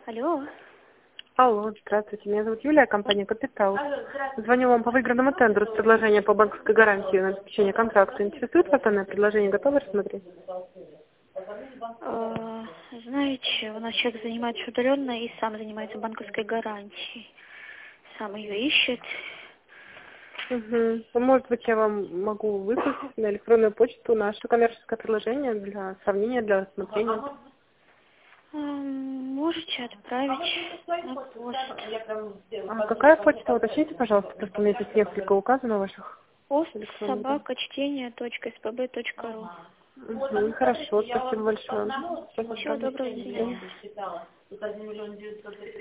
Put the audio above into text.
Алло. Алло, здравствуйте. Меня зовут Юлия, компания «Капитал». Звоню вам по выигранному тендеру с предложением по банковской гарантии на обеспечение контракта. Интересует вас данное предложение? Готовы рассмотреть? Знаете, у нас человек занимается удаленно и сам занимается банковской гарантией. Сам ее ищет. Угу. Может быть, я вам могу выслать на электронную почту наше коммерческое предложение для сравнения, для рассмотрения. Можете отправить на пост. А какая почта? Уточните, пожалуйста, потому что у меня здесь несколько указано ваших электронных. post@чтение.spb.ru. Угу. Хорошо, спасибо большое. Всего доброго, до свидания.